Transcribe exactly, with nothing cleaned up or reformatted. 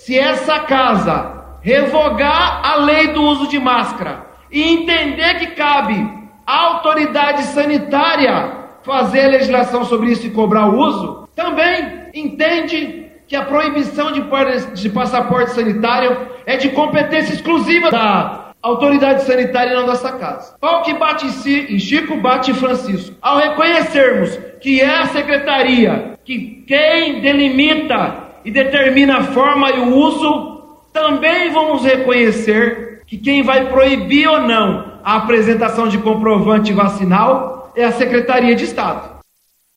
se essa casa revogar a lei do uso de máscara e entender que cabe à autoridade sanitária fazer a legislação sobre isso e cobrar o uso, também entende que a proibição de, de passaporte sanitário é de competência exclusiva da autoridade sanitária e não dessa casa. Pau que bate em, si, em Chico, bate em Francisco. Ao reconhecermos que é a secretaria que quem delimita e determina a forma e o uso, também vamos reconhecer que quem vai proibir ou não a apresentação de comprovante vacinal é a Secretaria de Estado.